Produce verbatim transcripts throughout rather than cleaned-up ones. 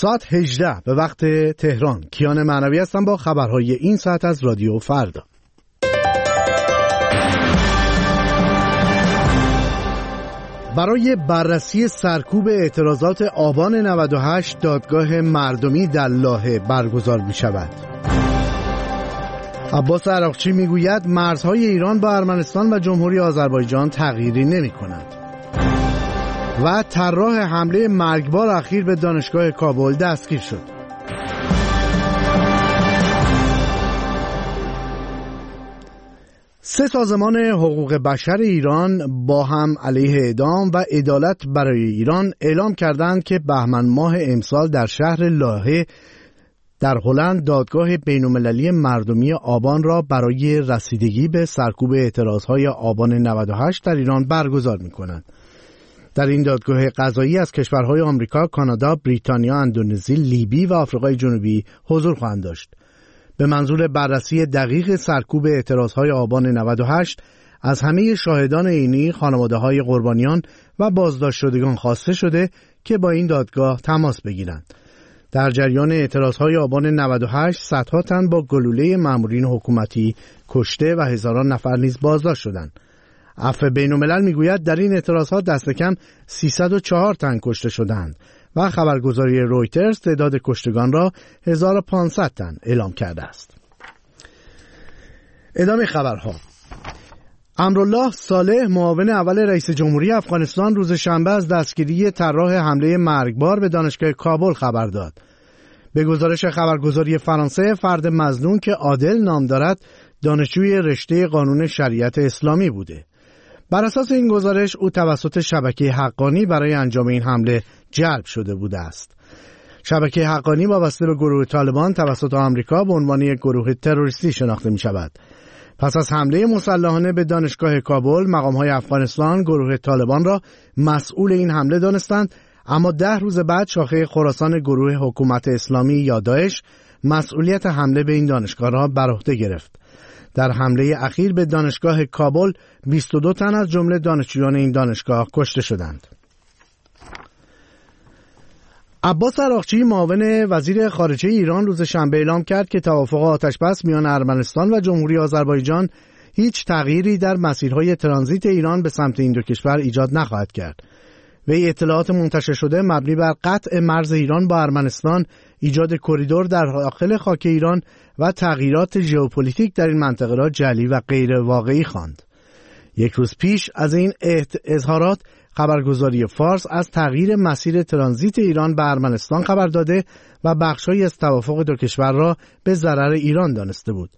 ساعت هجده به وقت تهران. کیان معنوی هستم با خبرهای این ساعت از رادیو فردا. برای بررسی سرکوب اعتراضات آبان نود و هشت دادگاه مردمی در لاهه برگزار می شود. عباس عراقچی می گوید مرزهای ایران با ارمنستان و جمهوری آذربایجان تغییری نمی کند. و طراح حمله مرگبار اخیر به دانشگاه کابل دستگیر شد. سه سازمان حقوق بشر ایران با هم علیه اعدام و عدالت برای ایران اعلام کردند که بهمن ماه امسال در شهر لاهه در هلند دادگاه بین‌المللی مردمی آبان را برای رسیدگی به سرکوب اعتراضهای آبان نود و هشت در ایران برگزار می‌کنند. در این دادگاه قضایی از کشورهای آمریکا، کانادا، بریتانیا، اندونزی، لیبی و آفریقای جنوبی حضور خواهند داشت. به منظور بررسی دقیق سرکوب اعتراضهای آبان نود و هشت از همه شاهدان عینی، خانواده‌های قربانیان و بازداشت شدگان خواسته شده که با این دادگاه تماس بگیرند. در جریان اعتراضهای آبان نود و هشت صدها تن با گلوله مامورین حکومتی کشته و هزاران نفر نیز بازداشت شدند. عفو بین‌الملل میگوید در این اعتراضات دست کم سیصد و چهار تن کشته شدند و خبرگزاری رویترز تعداد کشتگان را هزار و پانصد تن اعلام کرده است. ادامه خبرها. امرالله صالح معاون اول رئیس جمهوری افغانستان روز شنبه از دستگیری طراح حمله مرگبار به دانشگاه کابل خبر داد. به گزارش خبرگزاری فرانسه، فرد مظنون که عادل نام دارد دانشجوی رشته قانون شریعت اسلامی بوده. بر اساس این گزارش او توسط شبکه حقانی برای انجام این حمله جلب شده بوده است. شبکه حقانی وابسته به گروه طالبان توسط آمریکا به عنوان یک گروه تروریستی شناخته می شود. پس از حمله مسلحانه به دانشگاه کابل، مقام‌های افغانستان گروه طالبان را مسئول این حمله دانستند، اما ده روز بعد شاخه خراسان گروه حکومت اسلامی یا داعش مسئولیت حمله به این دانشگاه را بر عهده گرفت. در حمله اخیر به دانشگاه کابل بیست و دو تن از جمله دانشجویان این دانشگاه کشته شدند. عباس عراقچی معاون وزیر خارجه ایران روز شنبه اعلام کرد که توافق آتش‌بس میان ارمنستان و جمهوری آذربایجان هیچ تغییری در مسیرهای ترانزیت ایران به سمت این دو کشور ایجاد نخواهد کرد. وی اطلاعات منتشر شده مبنی بر قطع مرز ایران با ارمنستان، ایجاد کریدور در داخل خاک ایران و تغییرات ژئوپلیتیک در این منطقه را جعلی و غیر واقعی خواند. یک روز پیش از این اظهارات خبرگزاری فارس از تغییر مسیر ترانزیت ایران به ارمنستان خبر داده و بخشی از توافق دو کشور را به ضرر ایران دانسته بود.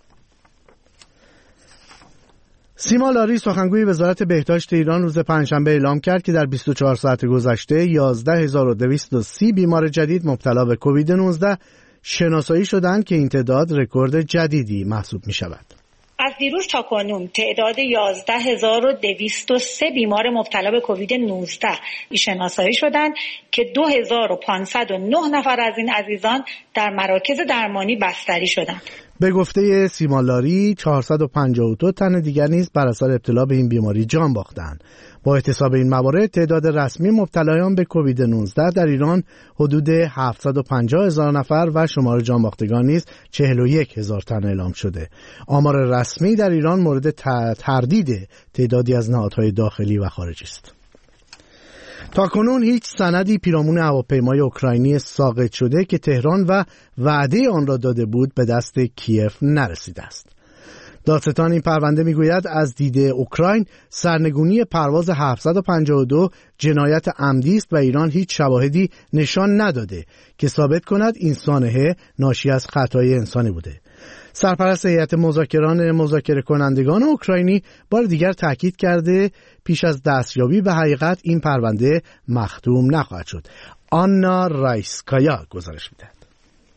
سیما لاری سخنگوی وزارت بهداشت ایران روز پنجشنبه اعلام کرد که در بیست و چهار ساعت گذشته یازده هزار و دویست و سی بیمار جدید مبتلا به کووید نوزده شناسایی شدند که این تعداد رکورد جدیدی محسوب می شود. از دیروز تا کنون تعداد یازده هزار و دویست و سه بیمار مبتلا به کووید نوزده شناسایی شدند که دو هزار و پانصد و نه نفر از این عزیزان در مراکز درمانی بستری شدند. به گفته سیما لاری چهارصد و پنجاه و دو تن دیگر نیز بر اثر ابتلا به این بیماری جان باختند. با احتساب این موارد تعداد رسمی مبتلایان به کووید نوزده در ایران حدود هفتصد و پنجاه هزار نفر و شمار جان باختگان نیز چهل و یک هزار تن اعلام شده. آمار رسمی در ایران مورد تردید تعدادی از نهادهای داخلی و خارجی است. تاکنون هیچ سندی پیرامون هواپیمای اوکراینی ساقط شده که تهران و وعده آن را داده بود به دست کیف نرسیده است. دادستان این پرونده میگوید از دید اوکراین سرنگونی پرواز هفتصد و پنجاه و دو جنایت عمدی است و ایران هیچ شواهدی نشان نداده که ثابت کند این سانحه ناشی از خطای انسانی بوده. سرپرست هیئت مذاکران مذاکره کنندگان اوکراینی بار دیگر تاکید کرده پیش از دستیابی به حقیقت این پرونده مختوم نخواهد شد. آنا رایسکایا گزارش می‌دهد.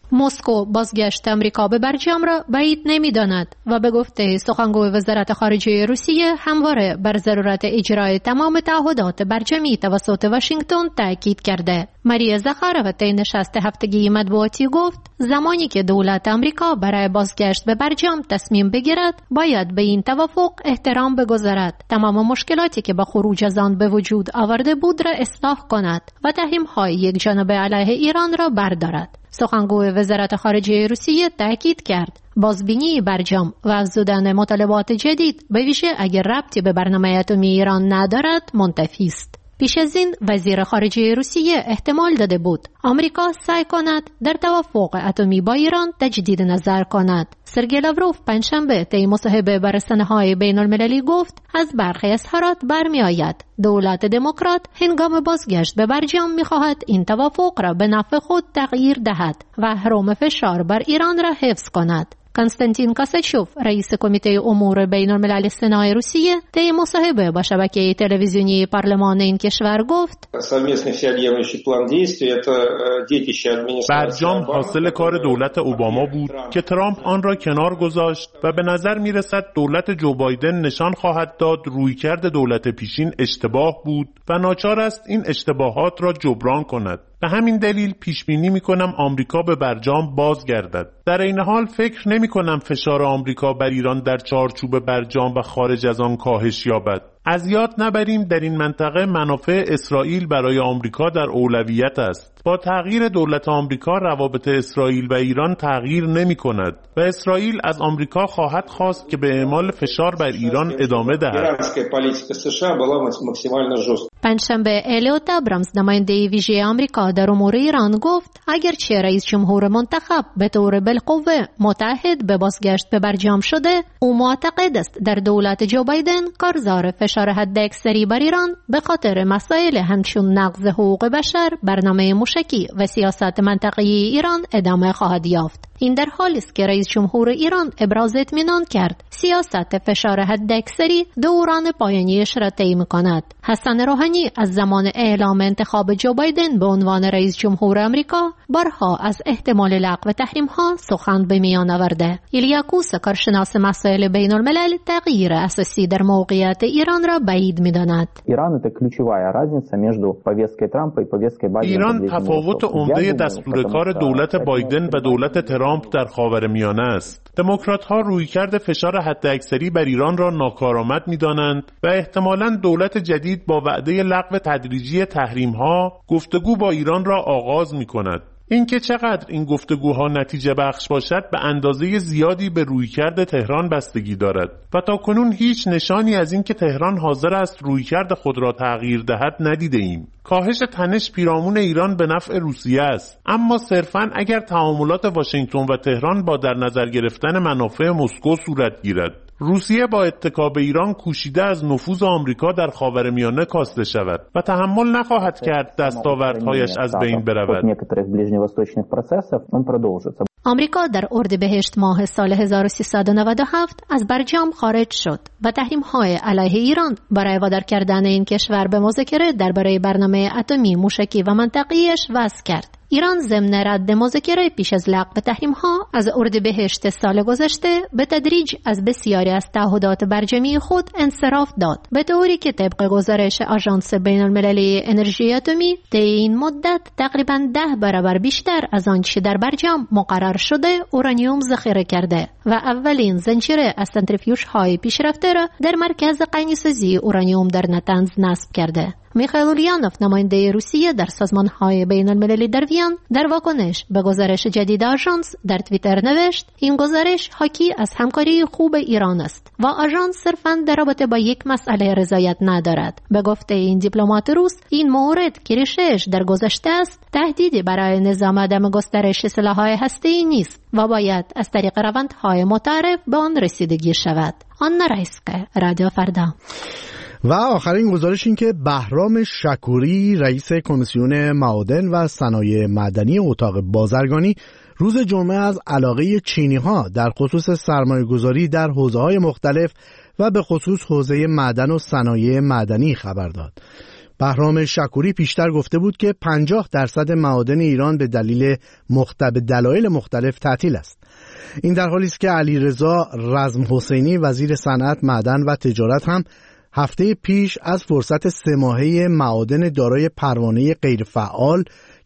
مسکو بازگشت امریکا به برجام را بعید نمی‌داند و به گفته سخنگوی وزارت خارجه روسیه همواره بر ضرورت اجرای تمام تعهدات برجامی توسط واشنگتن تاکید کرده. ماریا زاخارova طی نشست هفتگی مطبوعاتی گفت زمانی که دولت امریکا برای بازگشت به برجام تصمیم بگیرد باید به این توافق احترام بگذارد، تمام مشکلاتی که با خروج از آن به وجود آورده بود را اصلاح کند و تحریم‌های یک جانبه علیه ایران را بردارد. سخنگوی وزارت خارجه روسیه تاکید کرد بازبینی برجام و افزودن مطالبات جدید به ویژه اگر ربطی به برنامه اتمی ایران ندارد منتفی است. پیش از این وزیر خارجه روسیه احتمال داده بود آمریکا سعی کند در توافق اتمی با ایران تجدید نظر کند. سرگئی لاوروف پنجشنبه طی مصاحبه با رسانه‌های بین‌المللی گفت از برخی اظهارات برمی آید دولت دموکرات هنگام بازگشت به برجام می خواهد این توافق را به نفع خود تغییر دهد و اهرم فشار بر ایران را حفظ کند. کنستانتین کاساچوف رئیس کمیته امور بین‌الملل سنا روسیه طی مصاحبه با شبکه تلویزیونی پارلمان این کشور گفت برجام حاصل کار دولت اوباما بود که ترامپ آن را کنار گذاشت و به نظر می رسد دولت جو بایدن نشان خواهد داد رویکرد دولت پیشین اشتباه بود و ناچار است این اشتباهات را جبران کند. به همین دلیل پیش بینی می‌کنم آمریکا به برجام بازگردد. در این حال فکر نمی‌کنم فشار آمریکا بر ایران در چارچوب برجام و خارج از آن کاهش یابد. از یاد نبریم در این منطقه منافع اسرائیل برای آمریکا در اولویت است. با تغییر دولت آمریکا روابط اسرائیل و ایران تغییر نمی‌کند و اسرائیل از آمریکا خواهد خواست که به اعمال فشار بر ایران ادامه دهد. پنجشنبه الیوت ابرامز نماینده ویژه آمریکا در امور ایران گفت اگرچه رئیس جمهور منتخب به طور بالقوه متعهد به بازگشت به برجام شده، او معتقد است در دولت جو بایدن کارزار فشار حداکثری بر ایران به خاطر مسائل همچون نقض حقوق بشر، برنامه موشکی و سیاست منطقه‌ای ایران ادامه خواهد یافت. این در حالی است که رئیس جمهور ایران ابراز اطمینان کرد سیاست فشار حداکثری دوران پایانیش را طی می‌کند. حسن روحانی از زمان اعلام انتخاب جو بایدن به عنوان رئیس جمهور آمریکا بارها از احتمال لغو تحریم‌ها سخن به میان آورده. ایلیا کوس کارشناس مسائل بین‌الملل تغییر اساسی در موقعیت ایران را بعید می‌داند. ایران تفاوت عمده دستور کار دولت بایدن و دولت ترامپ در خاورمیانه است. دموکرات‌ها رویکرد فشار حداکثری بر ایران را ناکارآمد می‌دانند و احتمالاً دولت جدید با وعده لغو تدریجی تحریم‌ها گفتگو با ایران را آغاز می‌کند. اینکه چقدر این گفتگوها نتیجه بخش باشد به اندازه زیادی به رویکرد تهران بستگی دارد و تا کنون هیچ نشانی از اینکه تهران حاضر است رویکرد خود را تغییر دهد ندیده ایم. کاهش تنش پیرامون ایران به نفع روسیه است، اما صرفاً اگر تعاملات واشنگتن و تهران با در نظر گرفتن منافع مسکو صورت گیرد. روسیه با اتکا به ایران کوشیده از نفوذ آمریکا در خاورمیانه کاسته شود و تحمل نخواهد کرد دستاوردهایش از بین برود. آمریکا در اردیبهشت ماه سال هزار و سیصد و نود و هفت از برجام خارج شد و تحریم‌های علیه ایران برای وادار کردن این کشور به مذاکره درباره برنامه اتمی موشکی و منطقه‌ایش وضع کرد. ایران ضمن رد مذاکره پیش از لغو تحریم‌ها از اردیبهشت سال گذشته به تدریج از بسیاری از تعهدات برجامی خود انصراف داد، به طوری که طبق گزارش آژانس بین‌المللی انرژی اتمی طی این مدت تقریباً ده برابر بیشتر از آنچه در برجام مقرر شده اورانیوم ذخیره کرده و اولین زنجیره از سنتریفیوژهای پیشرفته را در مرکز غنی‌سازی اورانیوم در نتنز نصب کرده. میخائیل اولیانوف نماینده روسیه در سازمان‌های بین‌المللی در وین در واکنش به گزارش جدید آژانس در توییتر نوشت این گزارش حاکی از همکاری خوب ایران است و آژانس صرفاً در رابطه با یک مسئله رضایت ندارد. به گفته این دیپلمات روس این مورد که ریشه‌اش در گذشته است تهدیدی برای نظام عدم گسترش سلاح‌های هسته‌ای نیست و باید از طریق روندهای متعارف به آن رسیدگی شود. آنا رایسکه، رادیو فردا. و آخرین گزارش این که بهرام شکوری رئیس کمیسیون معادن و صنایع معدنی اتاق بازرگانی روز جمعه از علاقه چینی‌ها در خصوص سرمایه‌گذاری در حوزه‌های مختلف و به خصوص حوزه معدن و صنایع معدنی خبر داد. بهرام شکوری پیشتر گفته بود که پنجاه درصد معادن ایران به دلیل مختلف دلایل مختلف تعطیل است. این در حالی است که علیرضا رزم حسینی وزیر صنعت، معدن و تجارت هم هفته پیش از فرصت سه ماهه معادن دارای پروانه غیرفعال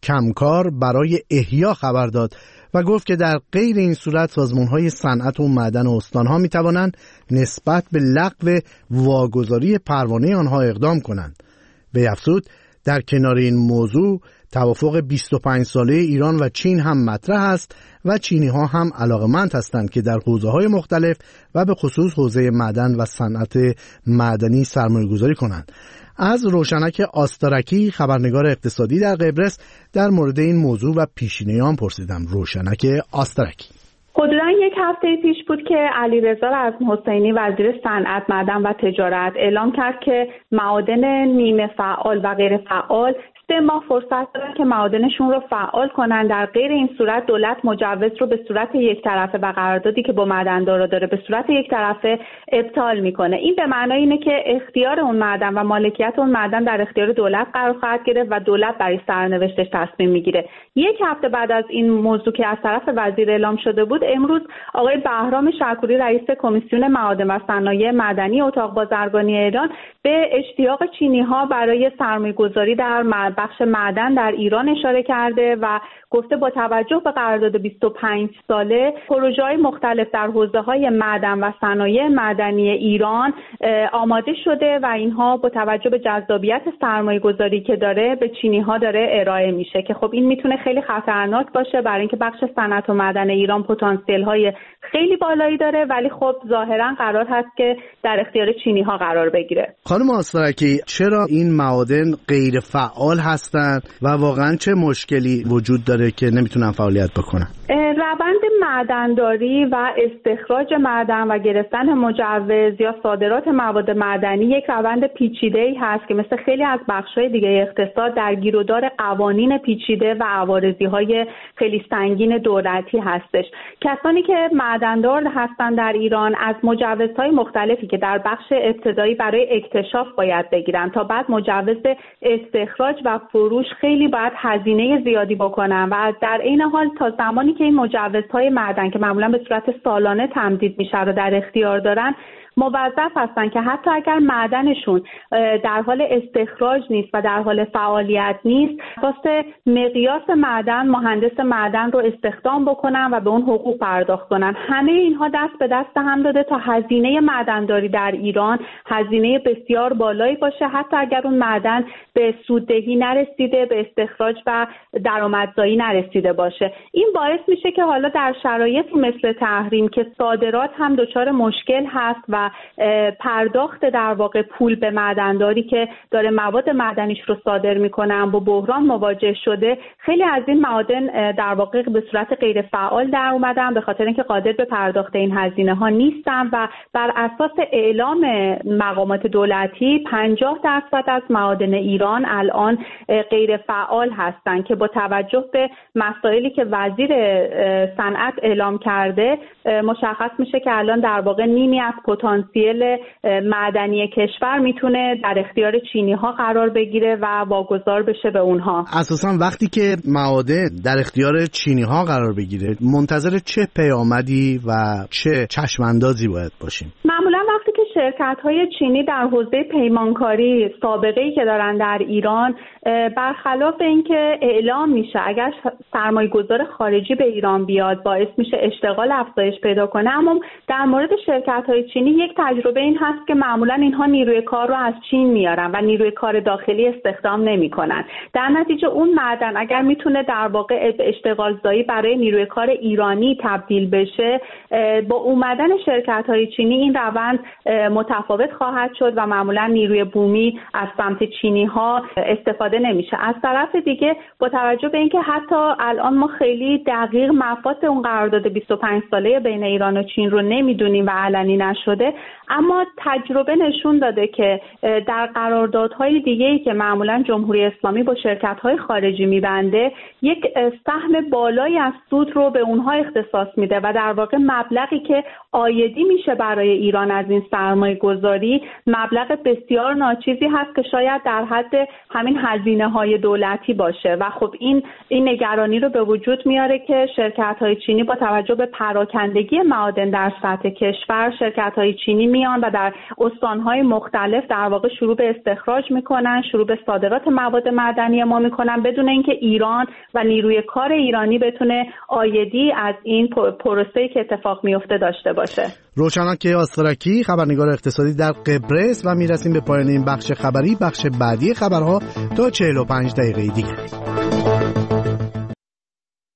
کمکار برای احیا خبر داد و گفت که در غیر این صورت سازمان‌های صنعت و معدن و استان‌ها می‌توانند نسبت به لغو واگذاری پروانه آنها اقدام کنند. وی افزود در کنار این موضوع توافق بیست و پنج ساله ایران و چین هم مطرح است و چینی‌ها هم علاقه‌مند هستند که در حوزه‌های مختلف و به خصوص حوزه معدن و صنعت معدنی سرمایه‌گذاری کنند. از روشنک آستارکی خبرنگار اقتصادی در قبرس در مورد این موضوع و پیشینیان پرسیدم. روشنک آستارکی: حدوداً یک هفته پیش بود که علیرضا رزم حسینی وزیر صنعت، معدن و تجارت اعلام کرد که معادن نیمه فعال و غیر فعال سه ماه فرصت دارن که معادنشون رو فعال کنن. در غیر این صورت دولت مجوز رو به صورت یک طرفه و قراردادی که با معدن‌دارا داره به صورت یک طرفه ابطال میکنه. این به معنای اینه که اختیار اون معدن و مالکیت اون معدن در اختیار دولت قرار خواهد گرفت و دولت برای سرنوشتش تصمیم میگیره. یک هفته بعد از این موضوع که از طرف وزیر اعلام شده بود، امروز آقای بهرام شکوری رئیس کمیسیون معادن و صنایع معدنی اتاق بازرگانی ایران به اشتیاق چینی‌ها برای سرمایه‌گذاری در بخش معدن در ایران اشاره کرده و گفته با توجه به قرارداد بیست و پنج ساله پروژه‌های مختلف در حوزه‌های معدن و صنایع معدنی ایران آماده شده و اینها با توجه به جذابیت سرمایه‌گذاری که داره به چینی‌ها داره ارائه میشه که خب این میتونه خیلی خطرناک باشه برای اینکه بخش صنعت و معدن ایران پتانسیل‌های خیلی بالایی داره، ولی خب ظاهراً قرار هست که در اختیار چینی‌ها قرار بگیره. خانم آستارکی، چرا این معادن غیر فعال هستند و واقعاً چه مشکلی وجود داره که نمیتونن فعالیت بکنن؟ روند معدن‌داری و استخراج معدن و گرفتن مجوز یا صادرات مواد معدنی یک روند پیچیده‌ای هست که مثل خیلی از بخش‌های دیگه اقتصاد در گیرودار قوانین پیچیده و عوارضی‌های خیلی سنگین دولتی هستش. کسانی که معدن‌دار هستن در ایران از مجوزهای مختلفی که در بخش ابتدایی برای اکتشاف باید بگیرن تا بعد مجوز استخراج و فروش خیلی باید هزینه زیادی بکنن و در این حال تا زمانی که این مجوزهای معدن که معمولا به صورت سالانه تمدید میشه رو در اختیار دارن، موظف هستن که حتی اگر معدنشون در حال استخراج نیست و در حال فعالیت نیست، واسه مقیاس معدن مهندس معدن رو استخدام بکنن و به اون حقوق پرداخت کنن. همه اینها دست به دست هم داده تا هزینه معدن‌داری در ایران هزینه بسیار بالایی باشه، حتی اگر اون معدن به سوددهی نرسیده، به استخراج و درآمدزایی نرسیده باشه. این باعث میشه که حالا در شرایطی مثل تحریم که صادرات هم دچار مشکل هست و پرداخت در واقع پول به معدن‌داری که داره مواد معدنیش رو صادر میکنه با بحران مواجه شده، خیلی از این معادن در واقع به صورت غیر فعال در اومدن به خاطر اینکه قادر به پرداخت این هزینه ها نیستن و بر اساس اعلام مقامات دولتی پنجاه درصد از معادن ایران الان غیر فعال هستن که با توجه به مسائلی که وزیر صنعت اعلام کرده مشخص میشه که الان در واقع نیمی از پتانسیل معدنی کشور میتونه در اختیار چینی ها قرار بگیره و واگذار بشه به اونها. اساسا وقتی که معادن در اختیار چینی ها قرار بگیره منتظر چه پیامدی و چه چشماندازی باید باشیم؟ معمولا وقتی که شرکت های چینی در حوزه پیمانکاری سابقه‌ای که دارن در ایران، برخلاف اینکه اعلام میشه اگر سرمایه‌گذار خارجی به ایران بیاد باعث میشه اشتغال افزایش پیدا کنه، اما در مورد شرکت های چینی یک تجربه این هست که معمولا اینها نیروی کار رو از چین میارن و نیروی کار داخلی استخدام نمیکنن. در نتیجه اون معدن اگر میتونه در واقع اشتغال زایی برای نیروی کار ایرانی تبدیل بشه، با اومدن شرکت های چینی این روند متفاوت خواهد شد و معمولا نیروی بومی از سمت چینی ها استفاده نمیشه. از طرف دیگه با توجه به اینکه حتی الان ما خیلی دقیق مفاد اون قرارداد بیست و پنج ساله بین ایران و چین رو نمیدونیم و علنی نشده، شده، اما تجربه نشون داده که در قراردادهای دیگه‌ای که معمولا جمهوری اسلامی با شرکت‌های خارجی می‌بنده یک سهم بالایی از سود رو به اونها اختصاص میده و در واقع مبلغی که عایدی میشه برای ایران از این سرمایه‌گذاری مبلغ بسیار ناچیزی هست که شاید در حد همین هزینه‌های دولتی باشه و خب این این نگرانی رو به وجود میاره که شرکت‌های چینی با توجه به پراکندگی معادن در سطح کشور، شرکت‌های چینی میان و در استان‌های مختلف در واقع شروع به استخراج میکنن، شروع به صادرات مواد معدنی ما میکنن بدون اینکه ایران و نیروی کار ایرانی بتونه عایدی از این پروسه‌ای که اتفاق میفته داشته باشه. روشنک آسترکی، خبرنگار اقتصادی در قبرس، و میرسیم به پایان این بخش خبری. بخش بعدی خبرها تا چهل و پنج دقیقه دیگه.